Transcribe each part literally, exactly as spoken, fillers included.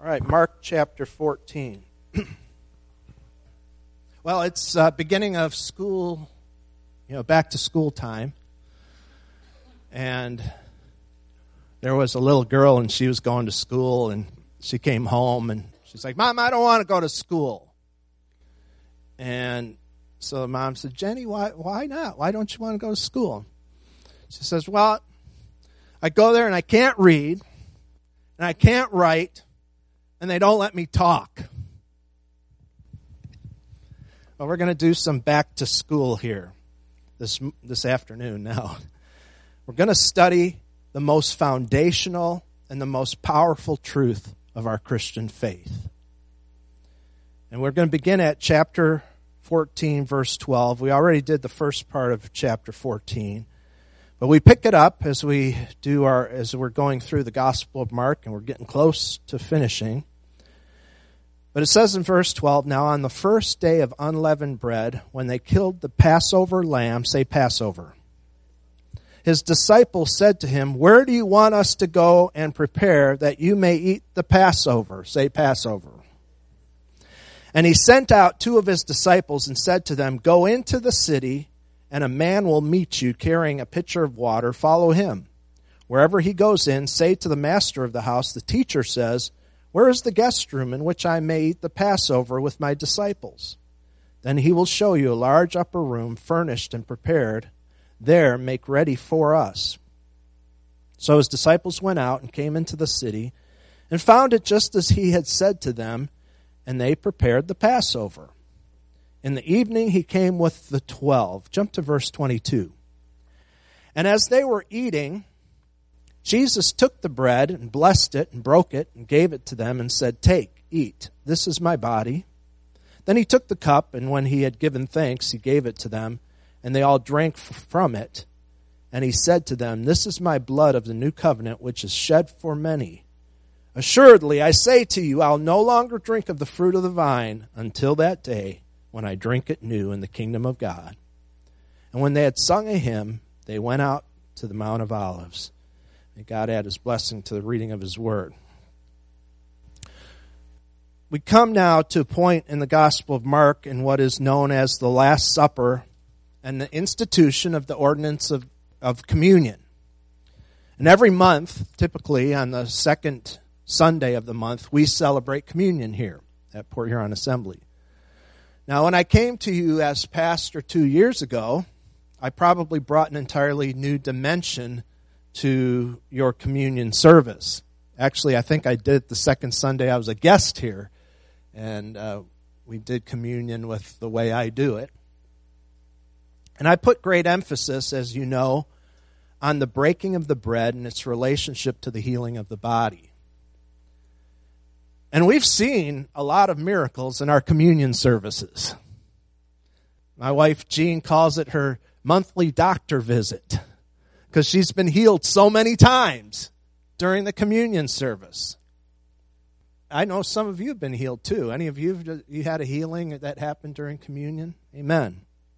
All right, Mark chapter fourteen. Well, it's uh, beginning of school, you know, back to school time. And there was a little girl, and she was going to school, and she came home, and she's like, "Mom, I don't want to go to school." And so the mom said, "Jenny, why, why not? Why don't you want to go to school?" She says, "Well, I go there, and I can't read, and I can't write, and they don't let me talk." Well, we're going to do some back to school here this this afternoon now. We're going to study the most foundational and the most powerful truth of our Christian faith. And we're going to begin at chapter fourteen, verse twelve. We already did the first part of chapter fourteen. But we pick it up as we do our as we're going through the Gospel of Mark, and we're getting close to finishing. But it says in verse twelve, "Now on the first day of unleavened bread, when they killed the Passover lamb," say Passover, "his disciples said to him, 'Where do you want us to go and prepare that you may eat the Passover?'" Say Passover. "And he sent out two of his disciples and said to them, 'Go into the city, and a man will meet you carrying a pitcher of water. Follow him. Wherever he goes in, say to the master of the house, the teacher says, "Where is the guest room in which I may eat the Passover with my disciples?" Then he will show you a large upper room furnished and prepared. There make ready for us." So his disciples went out and came into the city and found it just as he had said to them, and they prepared the Passover. In the evening he came with the twelve. Jump to verse twenty-two. "And as they were eating, Jesus took the bread and blessed it and broke it and gave it to them and said, 'Take, eat, this is my body.' Then he took the cup, and when he had given thanks, he gave it to them, and they all drank from it. And he said to them, 'This is my blood of the new covenant, which is shed for many. Assuredly, I say to you, I'll no longer drink of the fruit of the vine until that day when I drink it new in the kingdom of God.' And when they had sung a hymn, they went out to the Mount of Olives. May God add his blessing to the reading of his word." We come now to a point in the Gospel of Mark in what is known as the Last Supper and the institution of the ordinance of, of communion. And every month, typically on the second Sunday of the month, we celebrate communion here at Port Huron Assembly. Now, when I came to you as pastor two years ago, I probably brought an entirely new dimension to your communion service. Actually, I think I did the second Sunday I was a guest here, and uh, we did communion with the way I do it. And I put great emphasis, as you know, on the breaking of the bread and its relationship to the healing of the body. And we've seen a lot of miracles in our communion services. My wife, Jean, calls it her monthly doctor visit because she's been healed so many times during the communion service. I know some of you have been healed too. Any of you, you had a healing that happened during communion? Amen.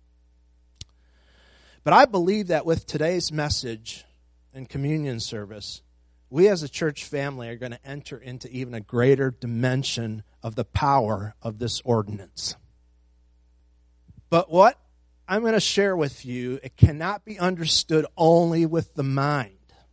But I believe that with today's message and communion service, we as a church family are going to enter into even a greater dimension of the power of this ordinance. But what I'm going to share with you, it cannot be understood only with the mind.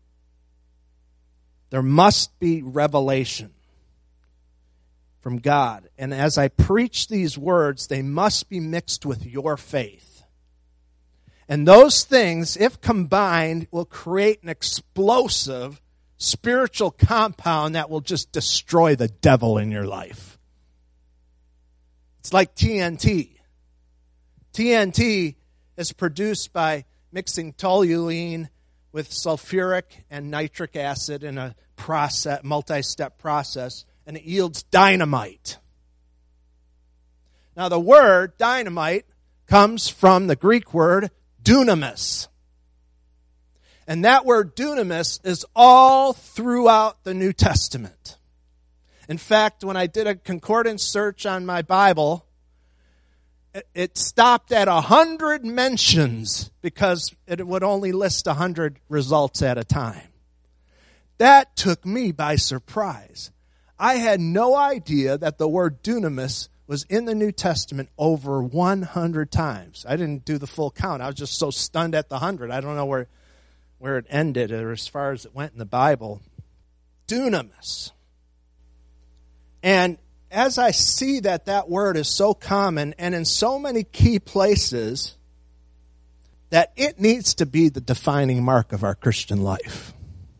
There must be revelation from God. And as I preach these words, they must be mixed with your faith. And those things, if combined, will create an explosive spiritual compound that will just destroy the devil in your life. It's like T N T. T N T is produced by mixing toluene with sulfuric and nitric acid in a process, multi-step process, and it yields dynamite. Now the word dynamite comes from the Greek word dunamis. And that word dunamis is all throughout the New Testament. In fact, when I did a concordance search on my Bible, it stopped at a hundred mentions because it would only list a hundred results at a time. That took me by surprise. I had no idea that the word dunamis was in the New Testament over one hundred times. I didn't do the full count. I was just so stunned at the one hundred. I don't know where, where it ended or as far as it went in the Bible. Dunamis. And as I see that that word is so common and in so many key places, that it needs to be the defining mark of our Christian life.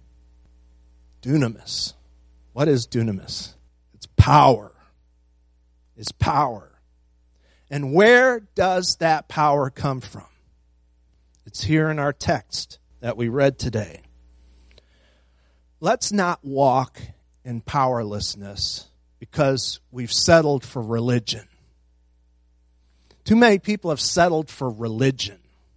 Dunamis. What is dunamis? It's power. It's power. And where does that power come from? It's here in our text that we read today. Let's not walk in powerlessness because we've settled for religion. Too many people have settled for religion,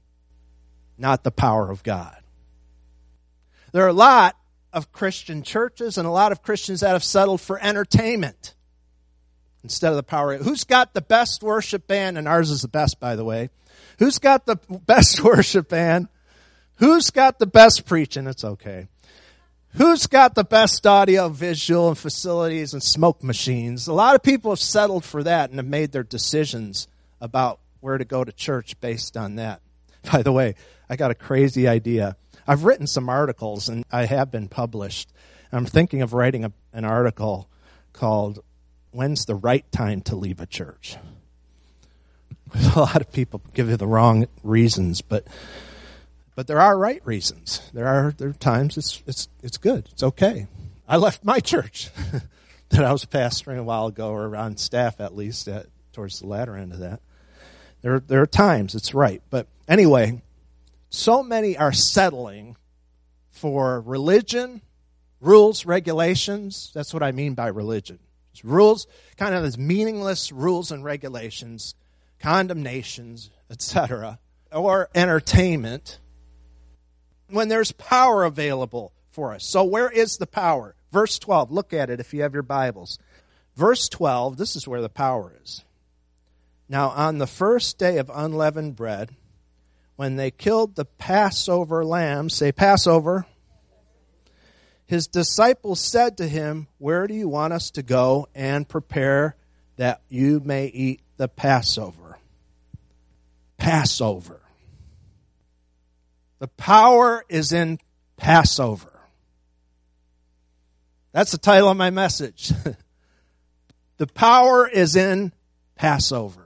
not the power of God. There are a lot of Christian churches and a lot of Christians that have settled for entertainment instead of the power. Who's got the best worship band? And ours is the best, by the way. Who's got the best worship band? Who's got the best preaching? It's okay. Who's got the best audio, visual, and facilities and smoke machines? A lot of people have settled for that and have made their decisions about where to go to church based on that. By the way, I got a crazy idea. I've written some articles, and I have been published. I'm thinking of writing a, an article called, When's the Right Time to Leave a Church? A lot of people give you the wrong reasons, but but there are right reasons. There are there are times it's it's it's good. It's okay. I left my church that I was pastoring a while ago, or on staff at least, at, towards the latter end of that. There there are times it's right. But anyway, so many are settling for religion, rules, regulations. That's what I mean by religion. It's rules, kind of as meaningless rules and regulations, condemnations, et cetera, or entertainment, when there's power available for us. So where is the power? Verse twelve, look at it if you have your Bibles. Verse twelve, this is where the power is. Now on the first day of unleavened bread, when they killed the Passover lamb, say Passover, his disciples said to him, where do you want us to go and prepare that you may eat the Passover? Passover. The power is in Passover. That's the title of my message. The power is in Passover.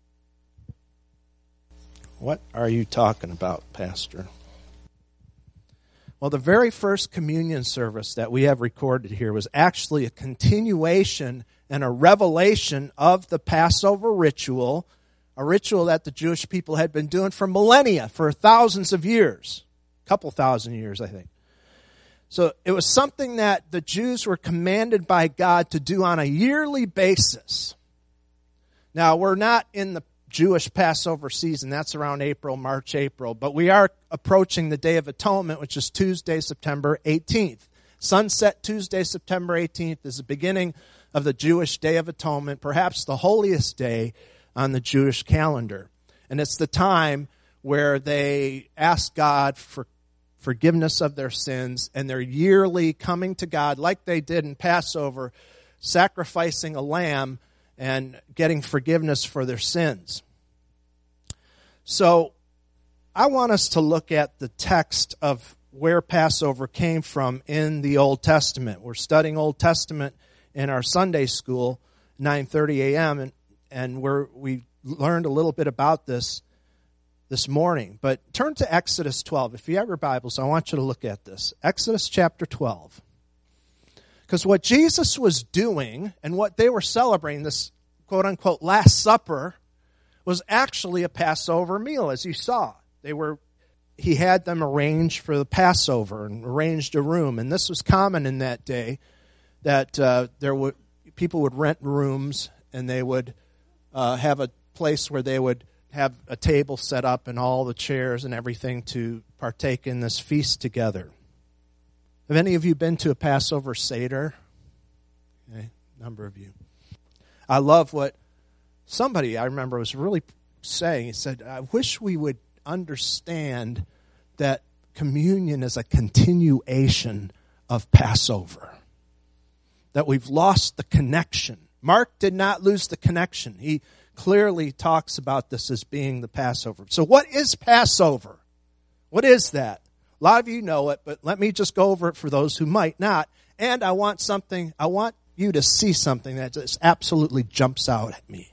What are you talking about, Pastor? Well, the very first communion service that we have recorded here was actually a continuation and a revelation of the Passover ritual, a ritual that the Jewish people had been doing for millennia, for thousands of years, a couple thousand years, I think. So it was something that the Jews were commanded by God to do on a yearly basis. Now, we're not in the Jewish Passover season. That's around April, March, April. But we are approaching the Day of Atonement, which is Tuesday, September eighteenth. Sunset Tuesday, September eighteenth is the beginning of the Jewish Day of Atonement, perhaps the holiest day on the Jewish calendar. And it's the time where they ask God for forgiveness of their sins, and they're yearly coming to God like they did in Passover, sacrificing a lamb and getting forgiveness for their sins. So I want us to look at the text of where Passover came from in the Old Testament. We're studying Old Testament in our Sunday school, nine thirty a.m., and, and we're, we learned a little bit about this this morning. But turn to Exodus twelve. If you have your Bibles, I want you to look at this. Exodus chapter twelve. Because what Jesus was doing and what they were celebrating, this quote-unquote Last Supper, was actually a Passover meal, as you saw. They were, he had them arranged for the Passover and arranged a room. And this was common in that day, that uh, there would people would rent rooms and they would uh, have a place where they would have a table set up and all the chairs and everything to partake in this feast together. Have any of you been to a Passover Seder? Okay, a number of you. I love what somebody I remember was really saying. He said, I wish we would understand that communion is a continuation of Passover. that we've lost the connection. Mark did not lose the connection. He clearly talks about this as being the Passover. So what is Passover? What is that? A lot of you know it, but let me just go over it for those who might not. And I want something, I want you to see something that just absolutely jumps out at me.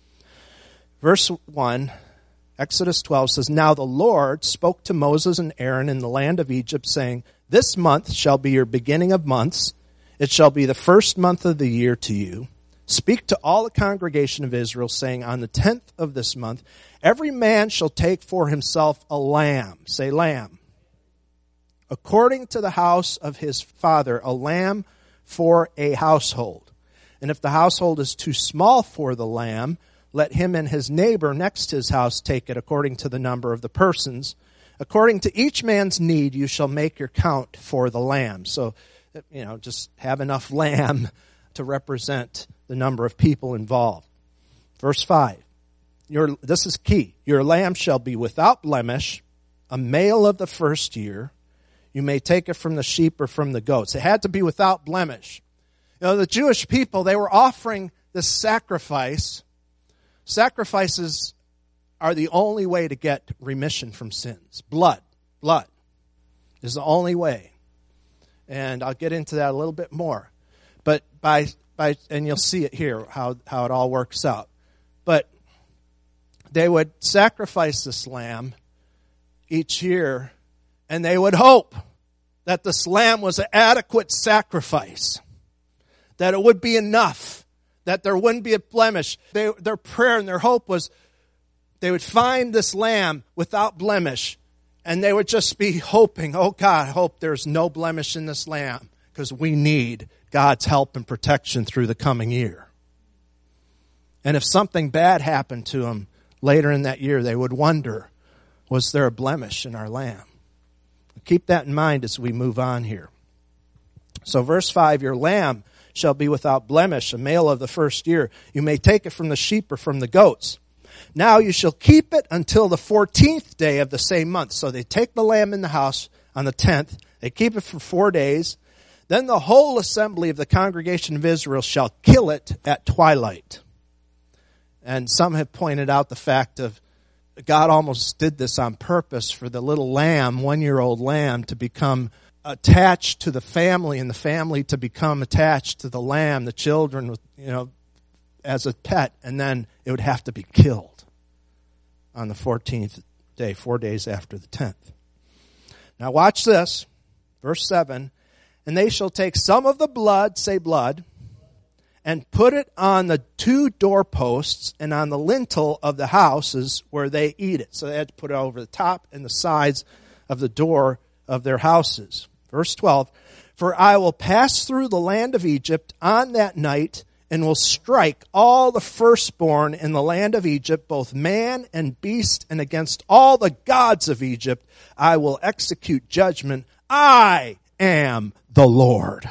Verse one, Exodus twelve says, "Now the Lord spoke to Moses and Aaron in the land of Egypt, saying, This month shall be your beginning of months. It shall be the first month of the year to you. Speak to all the congregation of Israel, saying, On the tenth of this month, every man shall take for himself a lamb." Say lamb. "According to the house of his father, a lamb for a household. And if the household is too small for the lamb, let him and his neighbor next to his house take it according to the number of the persons. According to each man's need, you shall make your count for the lamb." So, you know, just have enough lamb to represent the number of people involved. Verse five, your, this is key. "Your lamb shall be without blemish, a male of the first year. You may take it from the sheep or from the goats." It had to be without blemish. You know, the Jewish people, they were offering this sacrifice. Sacrifices are the only way to get remission from sins. Blood, blood is the only way. And I'll get into that a little bit more. But by by and you'll see it here, how, how it all works out. But they would sacrifice this lamb each year, and they would hope that this lamb was an adequate sacrifice, that it would be enough, that there wouldn't be a blemish. They, their prayer and their hope was they would find this lamb without blemish, and they would just be hoping, "Oh God, I hope there's no blemish in this lamb, because we need God's help and protection through the coming year." And if something bad happened to them later in that year, they would wonder, was there a blemish in our lamb? Keep that in mind as we move on here. So verse five, "Your lamb shall be without blemish, a male of the first year. You may take it from the sheep or from the goats. Now you shall keep it until the fourteenth day of the same month." So they take the lamb in the house on the tenth. They keep it for four days. "Then the whole assembly of the congregation of Israel shall kill it at twilight." And some have pointed out the fact of God almost did this on purpose for the little lamb, one-year-old lamb, to become attached to the family, and the family to become attached to the lamb, the children, you know, as a pet, and then it would have to be killed on the fourteenth day, four days after the tenth. Now watch this, verse seven, "And they shall take some of the blood," say blood, "and put it on the two doorposts and on the lintel of the houses where they eat it." So they had to put it over the top and the sides of the door of their houses. Verse twelve, "For I will pass through the land of Egypt on that night, and will strike all the firstborn in the land of Egypt, both man and beast, and against all the gods of Egypt I will execute judgment. I am the Lord."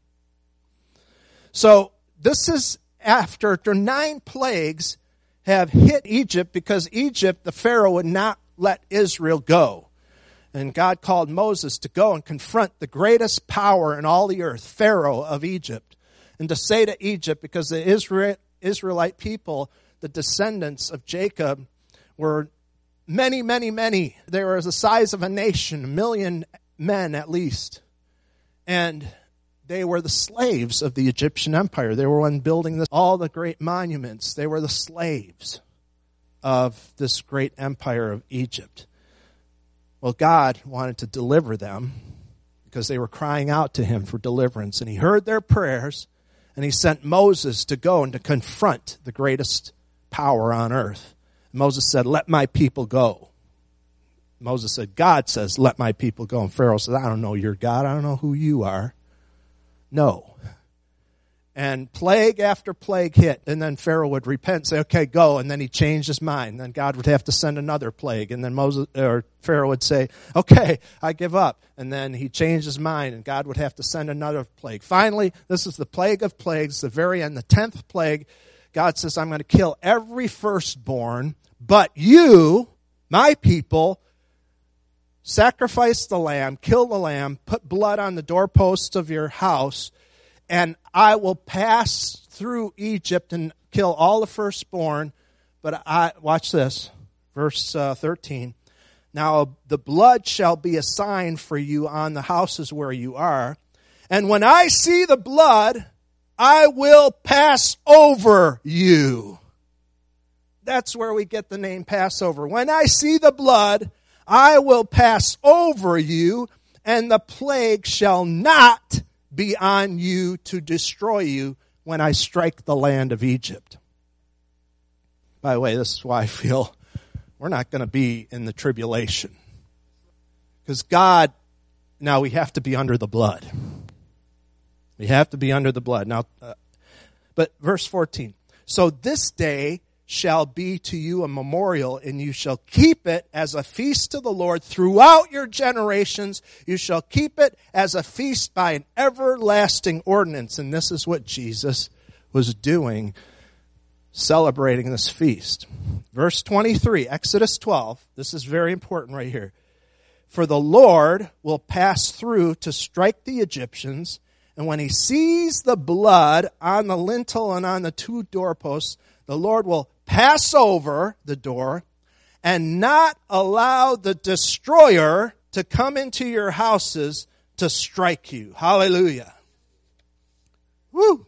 So this is after nine plagues have hit Egypt, because Egypt, the Pharaoh, would not let Israel go. And God called Moses to go and confront the greatest power in all the earth, Pharaoh of Egypt. And to say to Egypt, because the Israel, Israelite people, the descendants of Jacob, were many, many, many. They were the size of a nation, a million men at least. And they were the slaves of the Egyptian empire. They were one building this, all the great monuments. They were the slaves of this great empire of Egypt. Well, God wanted to deliver them because they were crying out to him for deliverance. And he heard their prayers, and he sent Moses to go and to confront the greatest power on earth. Moses said, "Let my people go." Moses said, "God says, let my people go." And Pharaoh said, "I don't know your God. I don't know who you are." No. And plague after plague hit. And then Pharaoh would repent and say, "Okay, go." And then he changed his mind. Then God would have to send another plague. And then Moses or Pharaoh would say, "Okay, I give up." And then he changed his mind, and God would have to send another plague. Finally, this is the plague of plagues, the very end, the tenth plague. God says, "I'm going to kill every firstborn, but you, my people, sacrifice the lamb, kill the lamb, put blood on the doorposts of your house, and I will pass through Egypt and kill all the firstborn. But I, watch this, verse uh, thirteen. Now the blood shall be a sign for you on the houses where you are. And when I see the blood, I will pass over you. That's where we get the name Passover. When I see the blood, I will pass over you, and the plague shall not be on you to destroy you when I strike the land of Egypt. By the way, this is why I feel we're not going to be in the tribulation. Because God, now we have to be under the blood. We have to be under the blood. Now, uh, but verse fourteen. So this day shall be to you a memorial, and you shall keep it as a feast to the Lord throughout your generations. You shall keep it as a feast by an everlasting ordinance. And this is what Jesus was doing, celebrating this feast. Verse twenty-three, Exodus twelve. This is very important right here. For the Lord will pass through to strike the Egyptians, and when he sees the blood on the lintel and on the two doorposts, the Lord will pass over the door and not allow the destroyer to come into your houses to strike you. Hallelujah. Woo!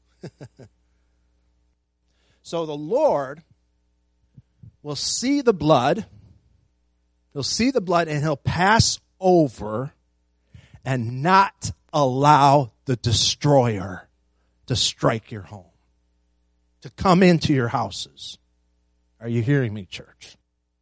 So the Lord will see the blood. He'll see the blood and he'll pass over and not allow the destroyer to strike your home, to come into your houses. Are you hearing me, church?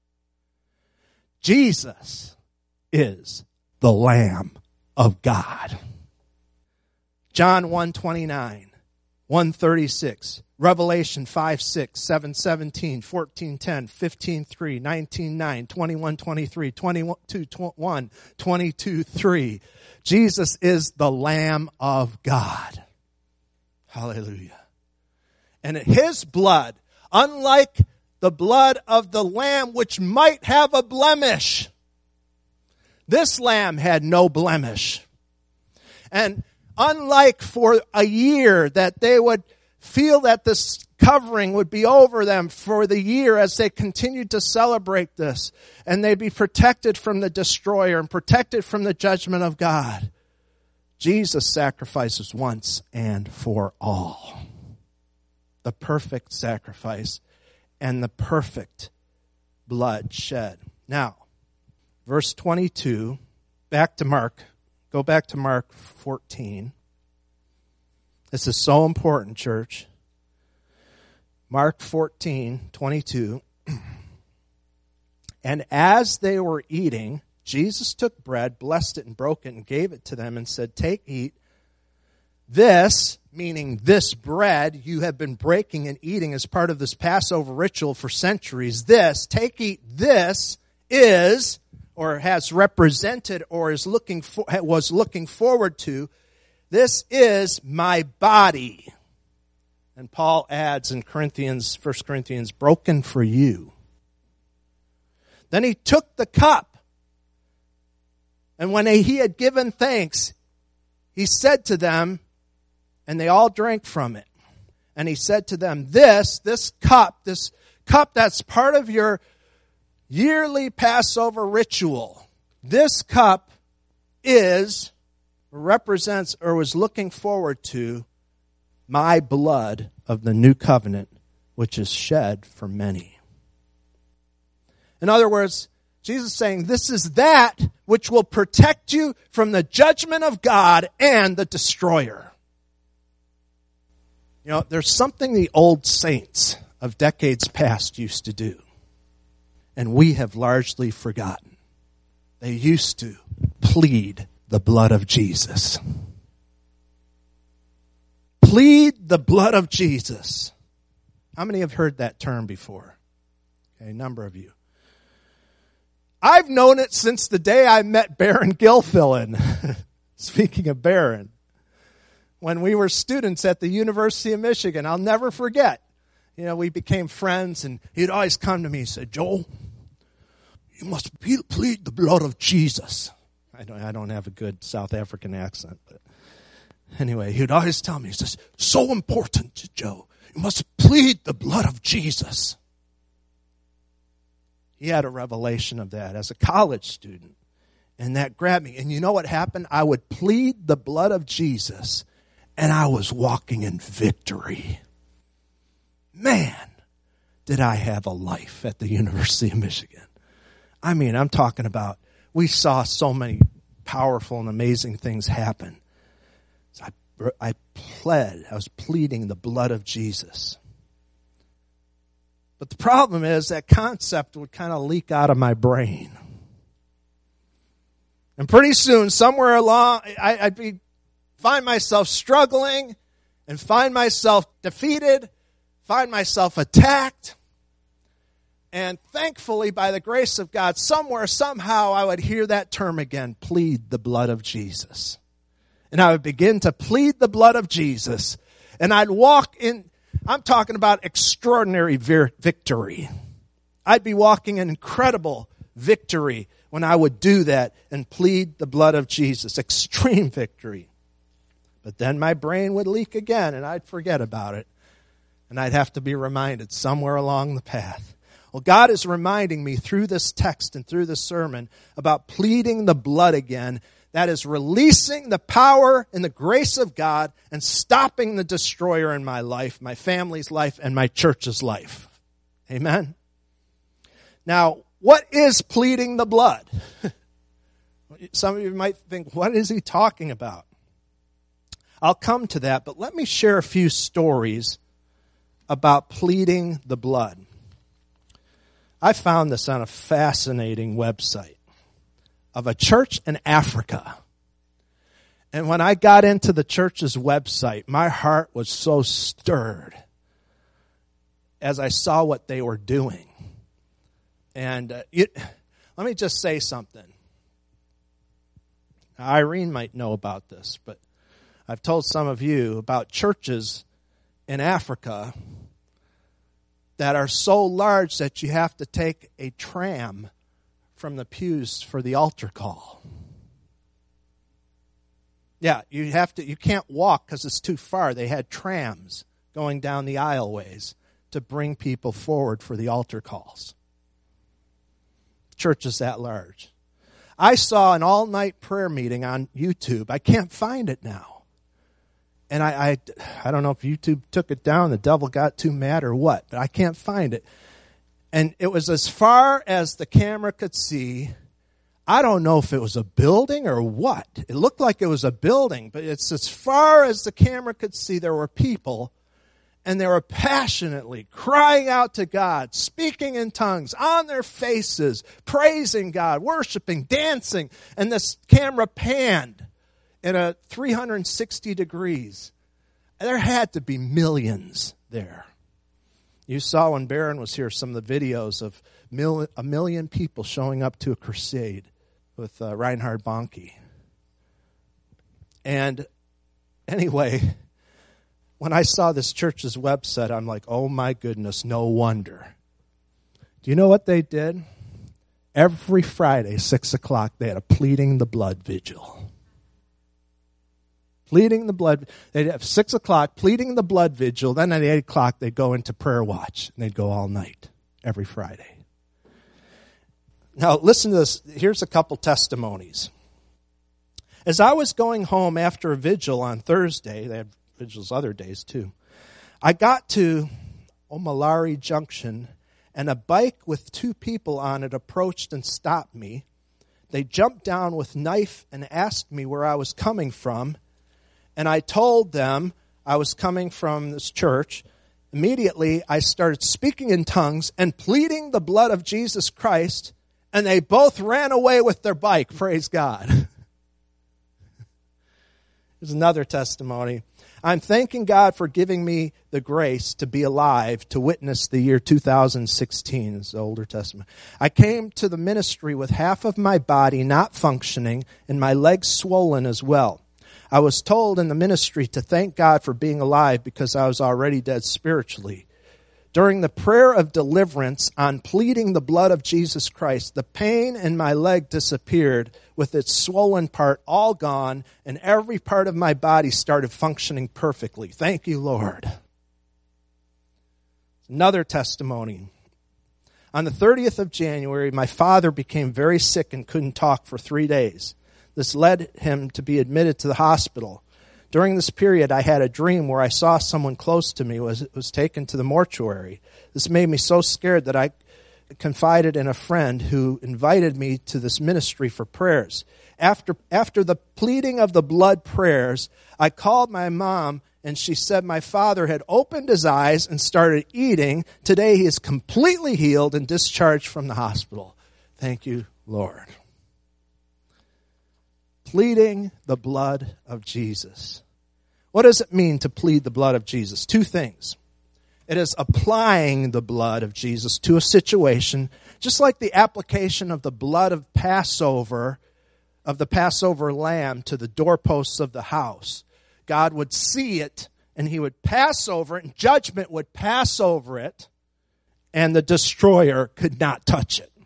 Jesus is the Lamb of God. John one twenty-nine, one thirty-six, Revelation five six, seven seventeen, fourteen ten, fifteen three, nineteen nine, twenty-one twenty-three, twenty-two one, twenty-two three. Jesus is the Lamb of God. Hallelujah. And his blood, unlike the blood of the lamb which might have a blemish, this lamb had no blemish. And unlike for a year that they would feel that this covering would be over them for the year as they continued to celebrate this, and they'd be protected from the destroyer and protected from the judgment of God, Jesus sacrifices once and for all. The perfect sacrifice and the perfect blood shed. Now, verse twenty-two, back to Mark. Go back to Mark fourteen. This is so important, church. Mark fourteen, twenty-two. And as they were eating, Jesus took bread, blessed it, and broke it, and gave it to them, and said, "Take, eat. This," meaning this bread, "you have been breaking and eating as part of this Passover ritual for centuries. This, take, eat, this is," or has represented, or is looking for, was looking forward to, "this is my body." And Paul adds in Corinthians, First Corinthians, "broken for you." Then he took the cup, and when he had given thanks, he said to them, and they all drank from it. And he said to them, this, this cup, this cup that's part of your yearly Passover ritual, this cup is, represents, or was looking forward to, my blood of the new covenant, which is shed for many. In other words, Jesus is saying, this is that which will protect you from the judgment of God and the destroyer. You know, there's something the old saints of decades past used to do, and we have largely forgotten. They used to plead the blood of Jesus. Plead the blood of Jesus. How many have heard that term before? Okay, a number of you. I've known it since the day I met Baron Gilfillan. Speaking of Baron, when we were students at the University of Michigan, I'll never forget. You know, we became friends, and he'd always come to me and say, "Joel, you must plead the blood of Jesus." I don't, I don't have a good South African accent, but Anyway, he would always tell me, he says, so important, Joe. You must plead the blood of Jesus. He had a revelation of that as a college student. And that grabbed me. And you know what happened? I would plead the blood of Jesus, and I was walking in victory. Man, did I have a life at the University of Michigan. I mean, I'm talking about, we saw so many powerful and amazing things happen. So I, I pled, I was pleading the blood of Jesus. But the problem is that concept would kind of leak out of my brain. And pretty soon, somewhere along, I, I'd be find myself struggling and find myself defeated, find myself attacked. And thankfully, by the grace of God, somewhere, somehow, I would hear that term again, plead the blood of Jesus. And I would begin to plead the blood of Jesus. And I'd walk in, I'm talking about extraordinary victory. I'd be walking in incredible victory when I would do that and plead the blood of Jesus. Extreme victory. But then my brain would leak again and I'd forget about it. And I'd have to be reminded somewhere along the path. Well, God is reminding me through this text and through this sermon about pleading the blood again. That is releasing the power and the grace of God and stopping the destroyer in my life, my family's life, and my church's life. Amen? Now, what is pleading the blood? Some of you might think, what is he talking about? I'll come to that, but let me share a few stories about pleading the blood. I found this on a fascinating website of a church in Africa. And when I got into the church's website, my heart was so stirred as I saw what they were doing. And uh, it, let me just say something. Now, Irene might know about this, but I've told some of you about churches in Africa that are so large that you have to take a tram from the pews for the altar call. Yeah, you have to. You can't walk because it's too far. They had trams going down the aisleways to bring people forward for the altar calls. Church is that large. I saw an all-night prayer meeting on YouTube. I can't find it now. And I, I, I don't know if YouTube took it down, the devil got too mad or what, but I can't find it. And it was as far as the camera could see. I don't know if it was a building or what. It looked like it was a building, but it's as far as the camera could see, there were people. And they were passionately crying out to God, speaking in tongues, on their faces, praising God, worshiping, dancing. And this camera panned in a three hundred sixty degrees. And there had to be millions there. You saw when Barron was here some of the videos of mil- a million people showing up to a crusade with uh, Reinhard Bonnke. And anyway, when I saw this church's website, I'm like, oh my goodness, no wonder. Do you know what they did? Every Friday, six o'clock, they had a pleading the blood vigil. Pleading the blood, they'd have six o'clock, pleading the blood vigil. Then at eight o'clock, they'd go into prayer watch, and they'd go all night, every Friday. Now, listen to this. Here's a couple testimonies. As I was going home after a vigil on Thursday, they had vigils other days too, I got to Omalari Junction, and a bike with two people on it approached and stopped me. They jumped down with a knife and asked me where I was coming from, and I told them I was coming from this church. Immediately, I started speaking in tongues and pleading the blood of Jesus Christ, and they both ran away with their bike. Praise God. Here's another testimony. I'm thanking God for giving me the grace to be alive to witness the year two thousand sixteen. It's the Older Testament. I came to the ministry with half of my body not functioning and my legs swollen as well. I was told in the ministry to thank God for being alive because I was already dead spiritually. During the prayer of deliverance, on pleading the blood of Jesus Christ, the pain in my leg disappeared with its swollen part all gone, and every part of my body started functioning perfectly. Thank you, Lord. Another testimony. On the thirtieth of January, my father became very sick and couldn't talk for three days. This led him to be admitted to the hospital. During this period, I had a dream where I saw someone close to me was was taken to the mortuary. This made me so scared that I confided in a friend who invited me to this ministry for prayers. After after the pleading of the blood prayers, I called my mom, and she said my father had opened his eyes and started eating. Today he is completely healed and discharged from the hospital. Thank you, Lord. Pleading the blood of Jesus. What does it mean to plead the blood of Jesus? Two things. It is applying the blood of Jesus to a situation, just like the application of the blood of Passover, of the Passover lamb to the doorposts of the house. God would see it, and he would pass over it, and judgment would pass over it, and the destroyer could not touch it.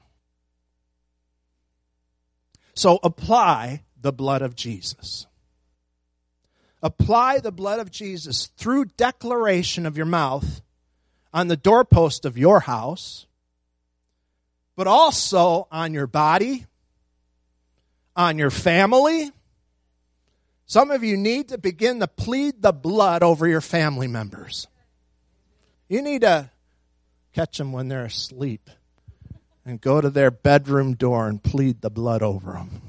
So apply the blood of Jesus. Apply the blood of Jesus through declaration of your mouth on the doorpost of your house, but also on your body, on your family. Some of you need to begin to plead the blood over your family members. You need to catch them when they're asleep and go to their bedroom door and plead the blood over them.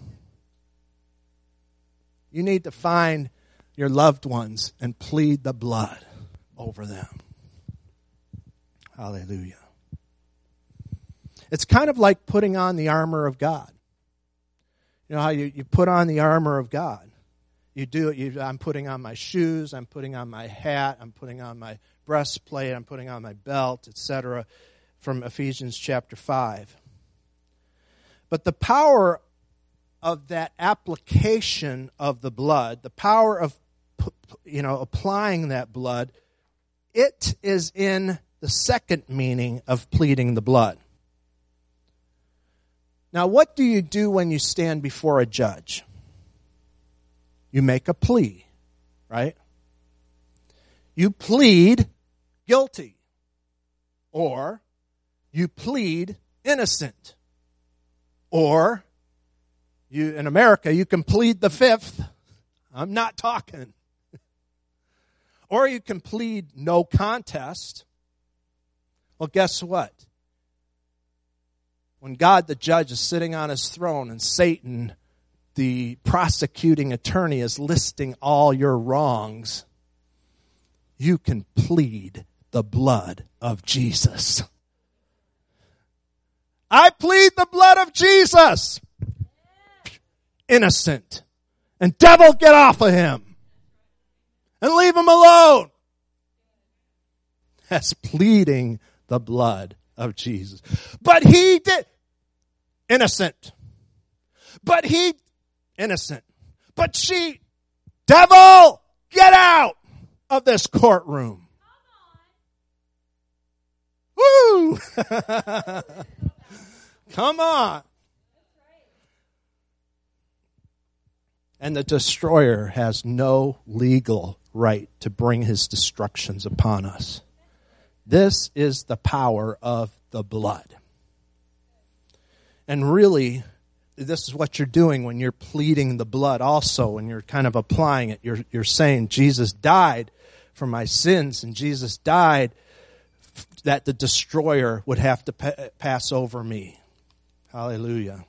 You need to find your loved ones and plead the blood over them. Hallelujah. It's kind of like putting on the armor of God. You know how you, you put on the armor of God. You do it. You, I'm putting on my shoes. I'm putting on my hat. I'm putting on my breastplate. I'm putting on my belt, et cetera, from Ephesians chapter five. But the power of that application of the blood, the power of, you know, applying that blood, it is in the second meaning of pleading the blood. Now, what do you do when you stand before a judge? You make a plea, right? You plead guilty, or you plead innocent, or you, in America, you can plead the fifth. I'm not talking. Or you can plead no contest. Well, guess what? When God the judge is sitting on his throne and Satan, the prosecuting attorney, is listing all your wrongs, you can plead the blood of Jesus. I plead the blood of Jesus. Innocent. And devil, get off of him. And leave him alone. That's pleading the blood of Jesus. But he did. Innocent. But he. Innocent. But she. Devil, get out of this courtroom. Woo! Come on. And the destroyer has no legal right to bring his destructions upon us. This is the power of the blood. And really, this is what you're doing when you're pleading the blood also, when you're kind of applying it. You're, you're saying, Jesus died for my sins, and Jesus died that the destroyer would have to pa- pass over me. Hallelujah.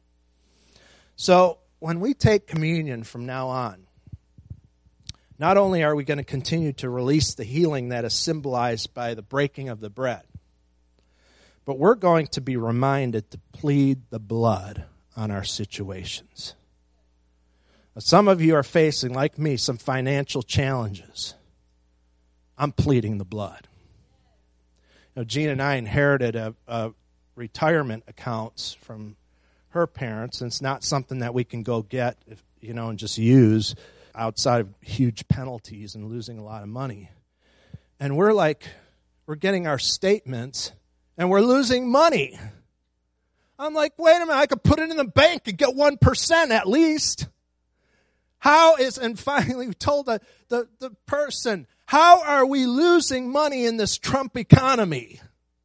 So, when we take communion from now on, not only are we going to continue to release the healing that is symbolized by the breaking of the bread, but we're going to be reminded to plead the blood on our situations. Now, some of you are facing, like me, some financial challenges. I'm pleading the blood. You know, Jean and I inherited a, a retirement accounts from her parents, and it's not something that we can go get, if, you know, and just use outside of huge penalties and losing a lot of money. And we're like we're getting our statements, and we're losing money. I'm like, wait a minute, I could put it in the bank and get one percent at least. How is, and finally we told the, the, the person, how are we losing money in this Trump economy?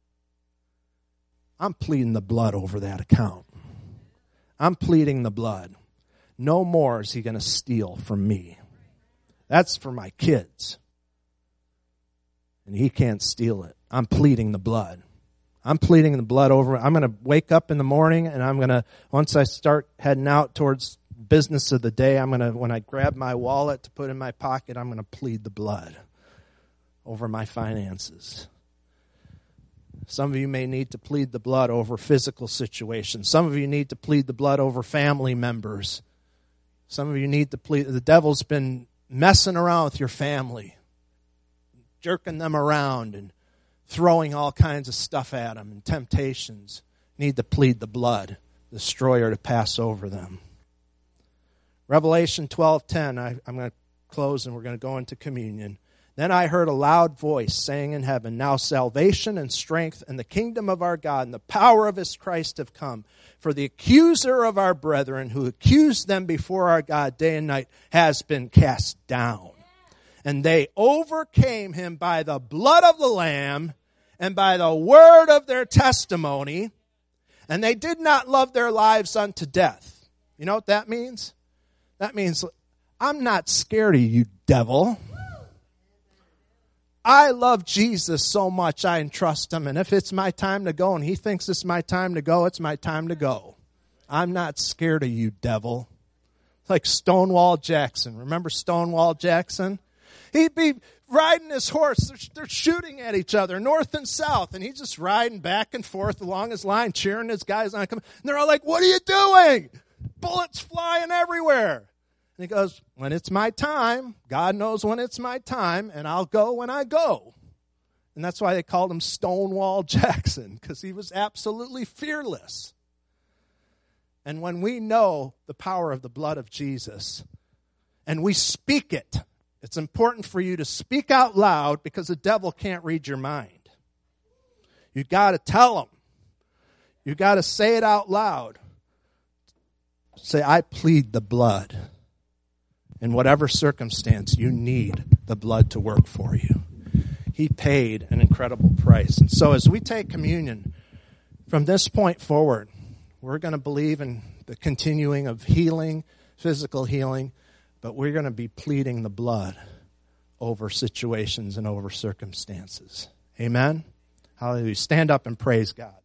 I'm pleading the blood over that account. I'm pleading the blood. No more is he going to steal from me. That's for my kids. And he can't steal it. I'm pleading the blood. I'm pleading the blood over. I'm going to wake up in the morning, and I'm going to, once I start heading out towards business of the day, I'm going to, when I grab my wallet to put in my pocket, I'm going to plead the blood over my finances. Some of you may need to plead the blood over physical situations. Some of you need to plead the blood over family members. Some of you need to plead. The devil's been messing around with your family, jerking them around and throwing all kinds of stuff at them and temptations. You need to plead the blood, the destroyer, to pass over them. Revelation twelve ten, I, I'm going to close and we're going to go into communion. Then I heard a loud voice saying in heaven, now salvation and strength and the kingdom of our God and the power of his Christ have come. For the accuser of our brethren who accused them before our God day and night has been cast down. And they overcame him by the blood of the Lamb and by the word of their testimony. And they did not love their lives unto death. You know what that means? That means, I'm not scared of you, devil. I love Jesus so much I entrust him. And if it's my time to go and he thinks it's my time to go, it's my time to go. I'm not scared of you, devil. Like Stonewall Jackson. Remember Stonewall Jackson? He'd be riding his horse. They're, they're shooting at each other, north and south. And he's just riding back and forth along his line, cheering his guys on. And they're all like, what are you doing? Bullets flying everywhere. And he goes, when it's my time, God knows when it's my time, and I'll go when I go. And that's why they called him Stonewall Jackson, because he was absolutely fearless. And when we know the power of the blood of Jesus, and we speak it, it's important for you to speak out loud because the devil can't read your mind. You got to tell him. You got to say it out loud. Say, I plead the blood. In whatever circumstance, you need the blood to work for you. He paid an incredible price. And so as we take communion, from this point forward, we're going to believe in the continuing of healing, physical healing, but we're going to be pleading the blood over situations and over circumstances. Amen? Hallelujah. Stand up and praise God.